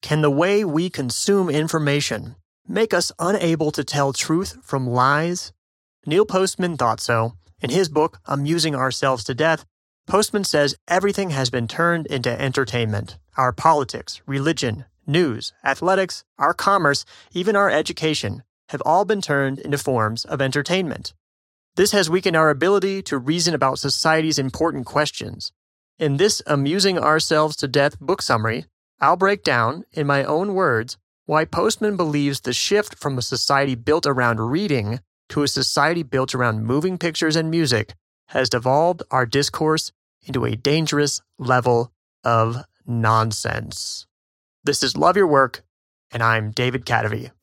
Can the way we consume information make us unable to tell truth from lies? Neil Postman thought so. In his book, Amusing Ourselves to Death, Postman says everything has been turned into entertainment. Our politics, religion, news, athletics, our commerce, even our education have all been turned into forms of entertainment. This has weakened our ability to reason about society's important questions. In this Amusing Ourselves to Death book summary, I'll break down, in my own words, why Postman believes the shift from a society built around reading to a society built around moving pictures and music has devolved our discourse into a dangerous level of nonsense. This is Love Your Work, and I'm David Kadavy.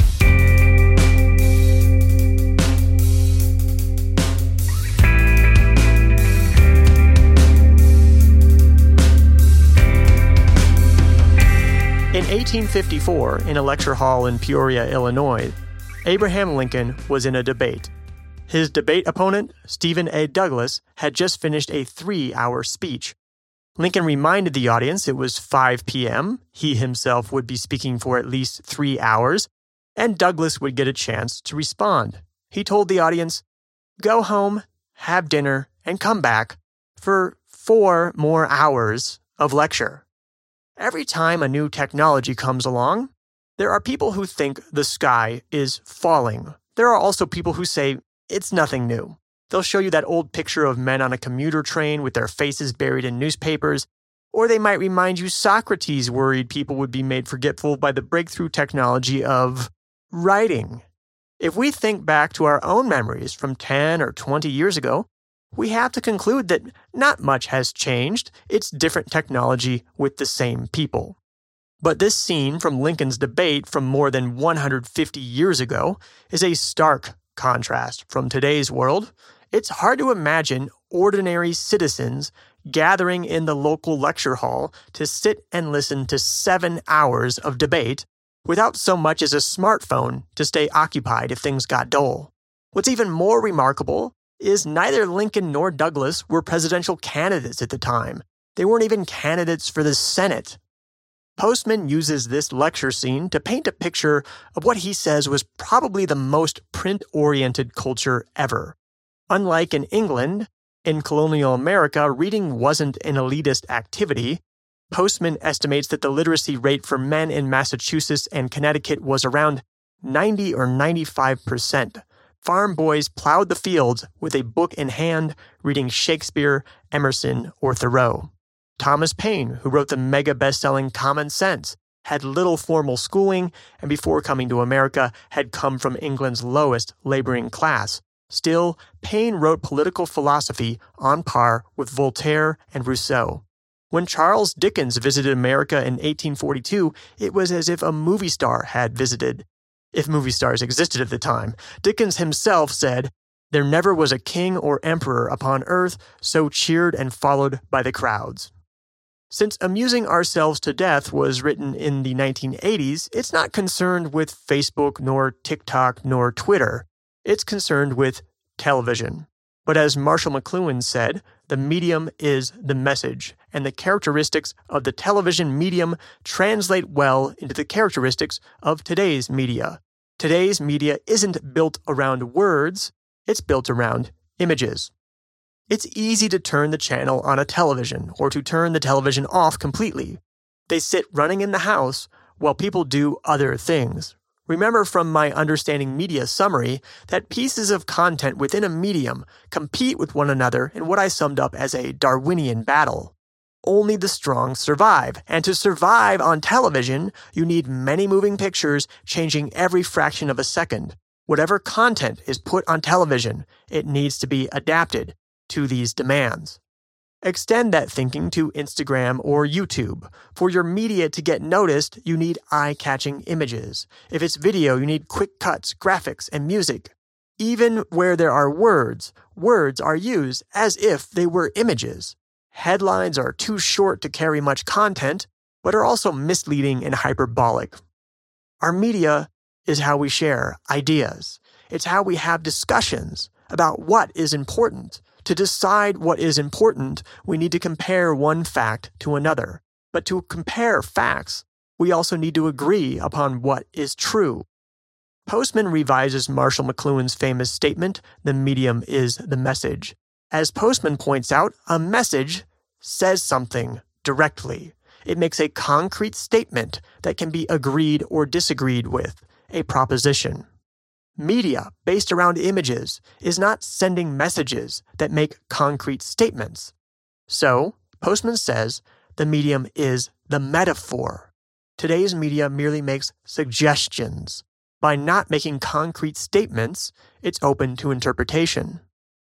In 1854, in a lecture hall in Peoria, Illinois, Abraham Lincoln was in a debate. His debate opponent, Stephen A. Douglas, had just finished a 3-hour speech. Lincoln reminded the audience it was 5 p.m., he himself would be speaking for at least 3 hours, and Douglas would get a chance to respond. He told the audience, "Go home, have dinner, and come back for 4 more hours of lecture." Every time a new technology comes along, there are people who think the sky is falling. There are also people who say it's nothing new. They'll show you that old picture of men on a commuter train with their faces buried in newspapers, or they might remind you Socrates worried people would be made forgetful by the breakthrough technology of writing. If we think back to our own memories from 10 or 20 years ago, we have to conclude that not much has changed. It's different technology with the same people. But this scene from Lincoln's debate from more than 150 years ago is a stark contrast from today's world. It's hard to imagine ordinary citizens gathering in the local lecture hall to sit and listen to 7 hours of debate without so much as a smartphone to stay occupied if things got dull. What's even more remarkable is neither Lincoln nor Douglas were presidential candidates at the time. They weren't even candidates for the Senate. Postman uses this lecture scene to paint a picture of what he says was probably the most print-oriented culture ever. Unlike in England, in colonial America, reading wasn't an elitist activity. Postman estimates that the literacy rate for men in Massachusetts and Connecticut was around 90 or 95%. Farm boys plowed the fields with a book in hand, reading Shakespeare, Emerson, or Thoreau. Thomas Paine, who wrote the mega best-selling Common Sense, had little formal schooling, and before coming to America, had come from England's lowest laboring class. Still, Paine wrote political philosophy on par with Voltaire and Rousseau. When Charles Dickens visited America in 1842, it was as if a movie star had visited. If movie stars existed at the time. Dickens himself said, "There never was a king or emperor upon earth so cheered and followed by the crowds." Since Amusing Ourselves to Death was written in the 1980s, it's not concerned with Facebook, nor TikTok, nor Twitter. It's concerned with television. But as Marshall McLuhan said, the medium is the message, and the characteristics of the television medium translate well into the characteristics of today's media. Today's media isn't built around words, it's built around images. It's easy to turn the channel on a television or to turn the television off completely. They sit running in the house while people do other things. Remember from my Understanding Media summary that pieces of content within a medium compete with one another in what I summed up as a Darwinian battle. Only the strong survive, and to survive on television, you need many moving pictures changing every fraction of a second. Whatever content is put on television, it needs to be adapted to these demands. Extend that thinking to Instagram or YouTube. For your media to get noticed, you need eye-catching images. If it's video, you need quick cuts, graphics, and music. Even where there are words are used as if they were images. Headlines are too short to carry much content, but are also misleading and hyperbolic. Our media is how we share ideas. It's how we have discussions about what is important. To decide what is important, we need to compare one fact to another. But to compare facts, we also need to agree upon what is true. Postman revises Marshall McLuhan's famous statement, "The medium is the message." As Postman points out, a message says something directly. It makes a concrete statement that can be agreed or disagreed with, a proposition. Media, based around images, is not sending messages that make concrete statements. So, Postman says, the medium is the metaphor. Today's media merely makes suggestions. By not making concrete statements, it's open to interpretation.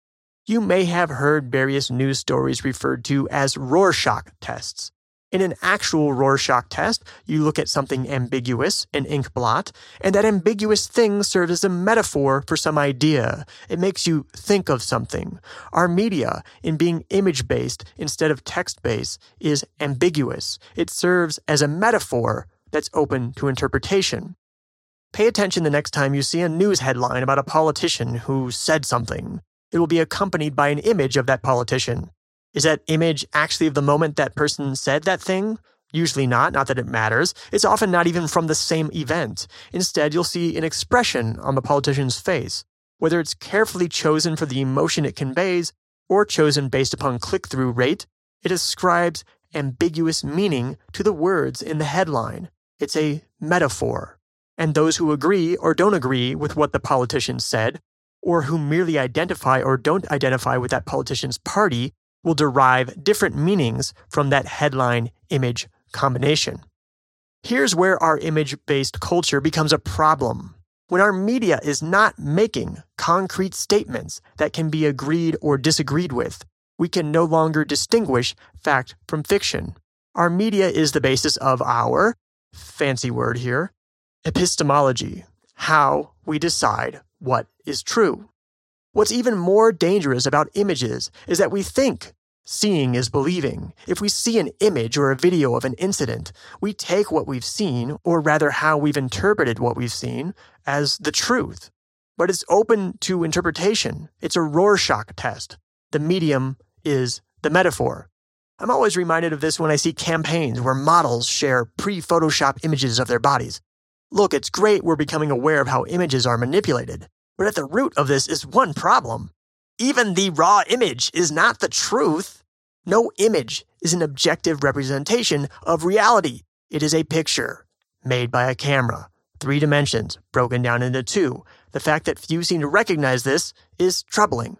You may have heard various news stories referred to as Rorschach tests. In an actual Rorschach test, you look at something ambiguous, an ink blot, and that ambiguous thing serves as a metaphor for some idea. It makes you think of something. Our media, in being image-based instead of text-based, is ambiguous. It serves as a metaphor that's open to interpretation. Pay attention the next time you see a news headline about a politician who said something. It will be accompanied by an image of that politician. Is that image actually of the moment that person said that thing? Usually not that it matters. It's often not even from the same event. Instead, you'll see an expression on the politician's face. Whether it's carefully chosen for the emotion it conveys or chosen based upon click-through rate, it ascribes ambiguous meaning to the words in the headline. It's a metaphor. And those who agree or don't agree with what the politician said, or who merely identify or don't identify with that politician's party, will derive different meanings from that headline-image combination. Here's where our image-based culture becomes a problem. When our media is not making concrete statements that can be agreed or disagreed with, we can no longer distinguish fact from fiction. Our media is the basis of our, fancy word here, epistemology, how we decide what is true. What's even more dangerous about images is that we think seeing is believing. If we see an image or a video of an incident, we take what we've seen, or rather how we've interpreted what we've seen, as the truth. But it's open to interpretation. It's a Rorschach test. The medium is the metaphor. I'm always reminded of this when I see campaigns where models share pre-Photoshop images of their bodies. Look, it's great we're becoming aware of how images are manipulated. But at the root of this is one problem. Even the raw image is not the truth. No image is an objective representation of reality. It is a picture made by a camera, 3 dimensions broken down into 2. The fact that few seem to recognize this is troubling.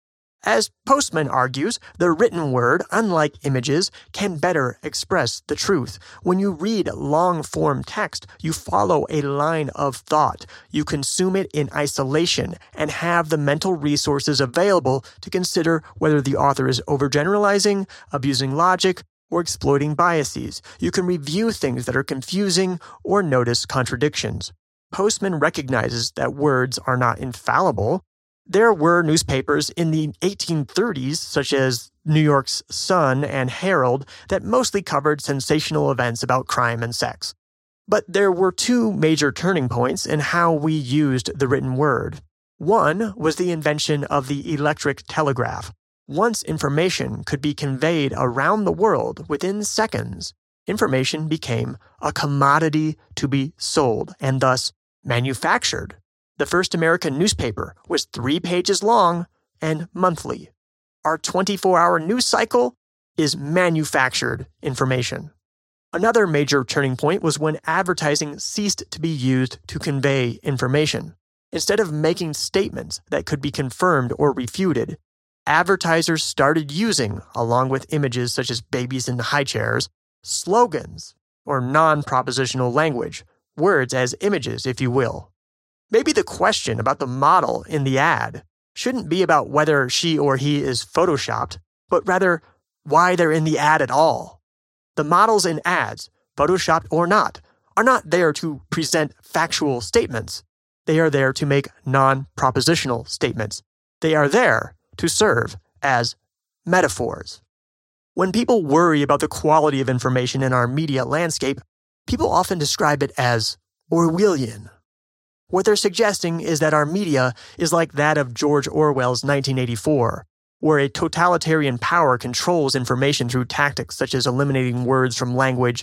As Postman argues, the written word, unlike images, can better express the truth. When you read long-form text, you follow a line of thought. You consume it in isolation and have the mental resources available to consider whether the author is overgeneralizing, abusing logic, or exploiting biases. You can review things that are confusing or notice contradictions. Postman recognizes that words are not infallible. There were newspapers in the 1830s, such as New York's Sun and Herald, that mostly covered sensational events about crime and sex. But there were 2 major turning points in how we used the written word. One was the invention of the electric telegraph. Once information could be conveyed around the world within seconds, information became a commodity to be sold and thus manufactured. The first American newspaper was 3 pages long and monthly. Our 24-hour news cycle is manufactured information. Another major turning point was when advertising ceased to be used to convey information. Instead of making statements that could be confirmed or refuted, advertisers started using, along with images such as babies in high chairs, slogans or non-propositional language, words as images, if you will. Maybe the question about the model in the ad shouldn't be about whether she or he is photoshopped, but rather why they're in the ad at all. The models in ads, photoshopped or not, are not there to present factual statements. They are there to make non-propositional statements. They are there to serve as metaphors. When people worry about the quality of information in our media landscape, people often describe it as Orwellian. What they're suggesting is that our media is like that of George Orwell's 1984, where a totalitarian power controls information through tactics such as eliminating words from language,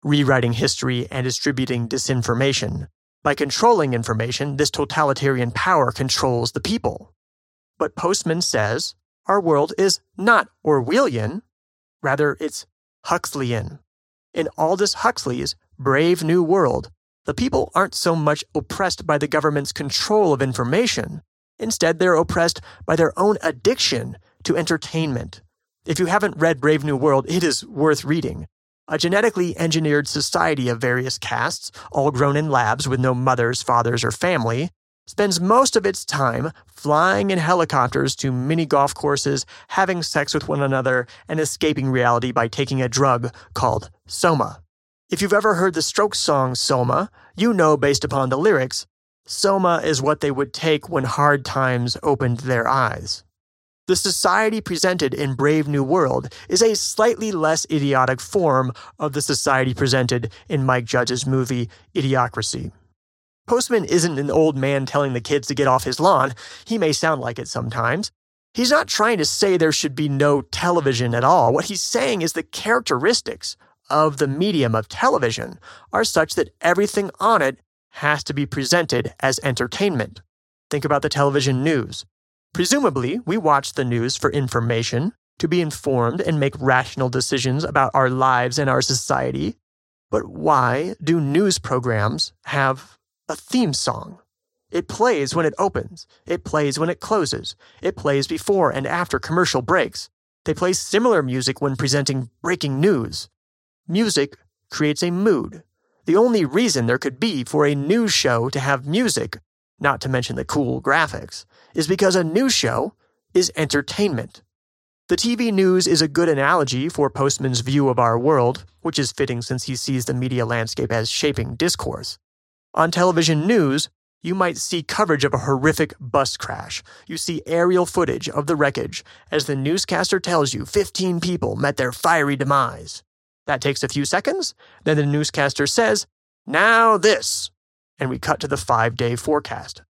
rewriting history and distributing disinformation. By controlling information, this totalitarian power controls the people. But Postman says our world is not Orwellian, rather it's Huxleyan. In Aldous Huxley's Brave New World, the people aren't so much oppressed by the government's control of information. Instead, they're oppressed by their own addiction to entertainment. If you haven't read Brave New World, it is worth reading. A genetically engineered society of various castes, all grown in labs with no mothers, fathers, or family, spends most of its time flying in helicopters to mini golf courses, having sex with one another, and escaping reality by taking a drug called Soma. If you've ever heard the Strokes song Soma, you know based upon the lyrics, Soma is what they would take when hard times opened their eyes. The society presented in Brave New World is a slightly less idiotic form of the society presented in Mike Judge's movie Idiocracy. Postman isn't an old man telling the kids to get off his lawn. He may sound like it sometimes. He's not trying to say there should be no television at all. What he's saying is the characteristics of the medium of television are such that everything on it has to be presented as entertainment. Think about the television news. Presumably, we watch the news for information, to be informed and make rational decisions about our lives and our society. But why do news programs have a theme song? It plays when it opens. It plays when it closes. It plays before and after commercial breaks. They play similar music when presenting breaking news. Music creates a mood. The only reason there could be for a news show to have music, not to mention the cool graphics, is because a news show is entertainment. The TV news is a good analogy for Postman's view of our world, which is fitting since he sees the media landscape as shaping discourse. On television news, you might see coverage of a horrific bus crash. You see aerial footage of the wreckage as the newscaster tells you 15 people met their fiery demise. That takes a few seconds, then the newscaster says, "Now this," and we cut to the 5-day forecast.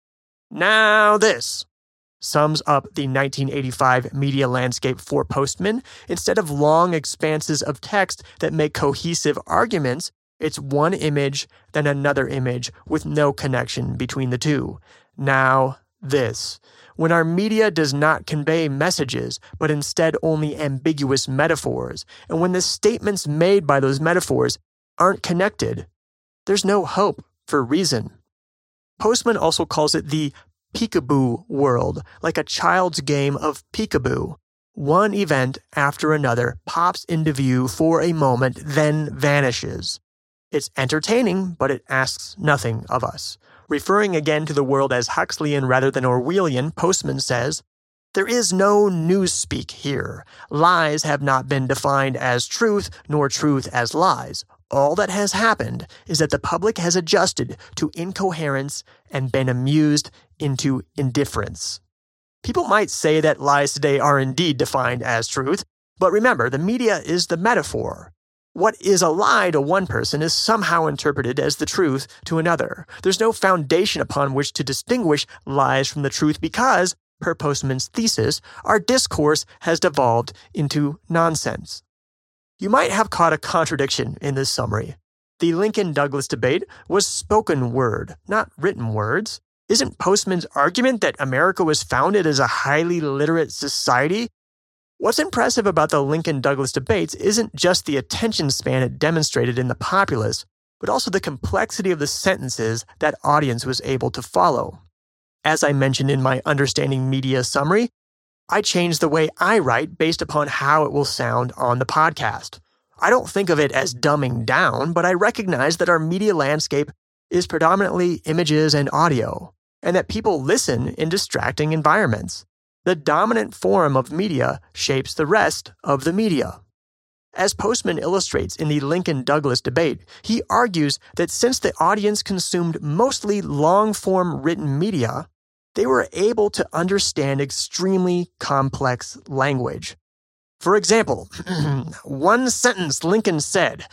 "Now this" sums up the 1985 media landscape for Postman. Instead of long expanses of text that make cohesive arguments, it's one image, then another image with no connection between the two. Now this. When our media does not convey messages, but instead only ambiguous metaphors, and when the statements made by those metaphors aren't connected, there's no hope for reason. Postman also calls it the peekaboo world, like a child's game of peekaboo. One event after another pops into view for a moment, then vanishes. It's entertaining, but it asks nothing of us. Referring again to the world as Huxleyan rather than Orwellian, Postman says, "There is no newspeak here. Lies have not been defined as truth, nor truth as lies. All that has happened is that the public has adjusted to incoherence and been amused into indifference." People might say that lies today are indeed defined as truth, but remember, the media is the metaphor. What is a lie to one person is somehow interpreted as the truth to another. There's no foundation upon which to distinguish lies from the truth because, per Postman's thesis, our discourse has devolved into nonsense. You might have caught a contradiction in this summary. The Lincoln-Douglas debate was spoken word, not written words. Isn't Postman's argument that America was founded as a highly literate society? What's impressive about the Lincoln-Douglas debates isn't just the attention span it demonstrated in the populace, but also the complexity of the sentences that audience was able to follow. As I mentioned in my Understanding Media summary, I changed the way I write based upon how it will sound on the podcast. I don't think of it as dumbing down, but I recognize that our media landscape is predominantly images and audio, and that people listen in distracting environments. The dominant form of media shapes the rest of the media. As Postman illustrates in the Lincoln-Douglas debate, he argues that since the audience consumed mostly long-form written media, they were able to understand extremely complex language. For example, one sentence Lincoln said,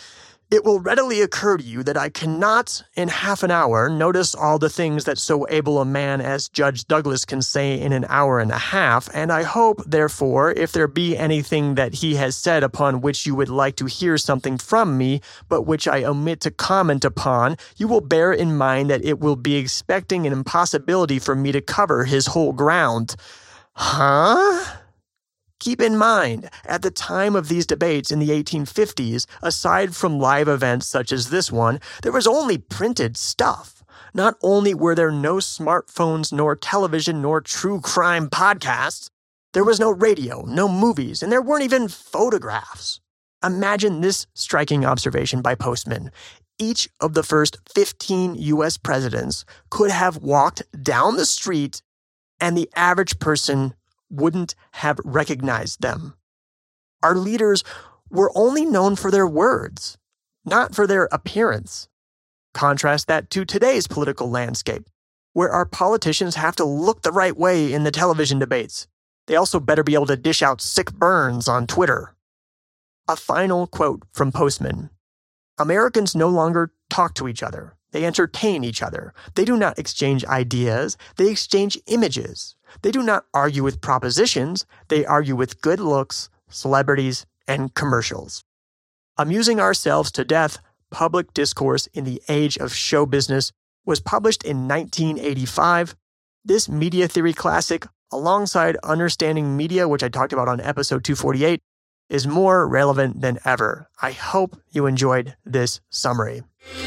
It will readily occur to you that I cannot, in half an hour, notice all the things that so able a man as Judge Douglas can say in an hour and a half, and I hope, therefore, if there be anything that he has said upon which you would like to hear something from me, but which I omit to comment upon, you will bear in mind that it will be expecting an impossibility for me to cover his whole ground. Huh? Keep in mind, at the time of these debates in the 1850s, aside from live events such as this one, there was only printed stuff. Not only were there no smartphones, nor television, nor true crime podcasts, there was no radio, no movies, and there weren't even photographs. Imagine this striking observation by Postman. Each of the first 15 U.S. presidents could have walked down the street, and the average person wouldn't have recognized them. Our leaders were only known for their words, not for their appearance. Contrast that to today's political landscape, where our politicians have to look the right way in the television debates. They also better be able to dish out sick burns on Twitter. A final quote from Postman. Americans no longer talk to each other. They entertain each other. They do not exchange ideas. They exchange images. They do not argue with propositions. They argue with good looks, celebrities, and commercials. Amusing Ourselves to Death, Public Discourse in the Age of Show Business was published in 1985. This media theory classic, alongside Understanding Media, which I talked about on episode 248, is more relevant than ever. I hope you enjoyed this summary.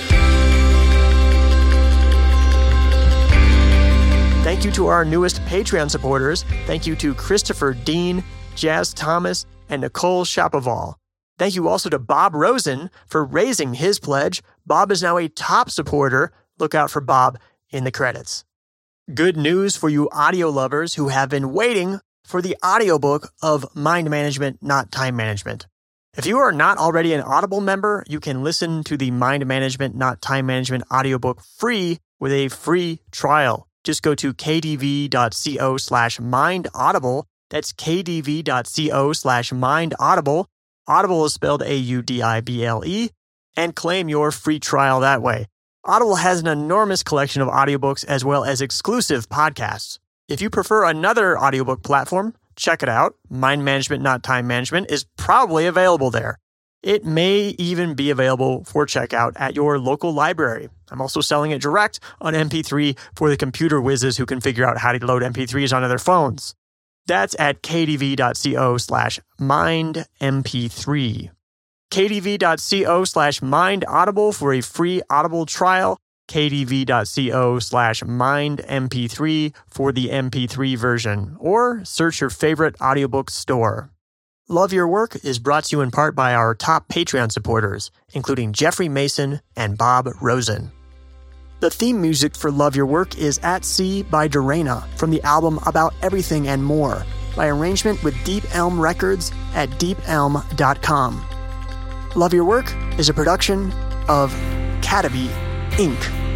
Thank you to our newest Patreon supporters. Thank you to Christopher Dean, Jazz Thomas, and Nicole Shapoval. Thank you also to Bob Rosen for raising his pledge. Bob is now a top supporter. Look out for Bob in the credits. Good news for you audio lovers who have been waiting for the audiobook of Mind Management, Not Time Management. If you are not already an Audible member, you can listen to the Mind Management, Not Time Management audiobook free with a free trial. Just go to kdv.co/mindaudible. That's kdv.co/mindaudible. Audible is spelled Audible, and claim your free trial that way. Audible has an enormous collection of audiobooks as well as exclusive podcasts. If you prefer another audiobook platform, check it out. Mind Management, Not Time Management is probably available there. It may even be available for checkout at your local library. I'm also selling it direct on MP3 for the computer whizzes who can figure out how to load MP3s onto their phones. That's at kdv.co/mindmp3. kdv.co/mindaudible for a free Audible trial. kdv.co/mindmp3 for the MP3 version. Or search your favorite audiobook store. Love Your Work is brought to you in part by our top Patreon supporters, including Jeffrey Mason and Bob Rosen. The theme music for Love Your Work is At Sea by Dorena from the album About Everything and More, by arrangement with Deep Elm Records at deepelm.com. Love Your Work is a production of Cataby Inc.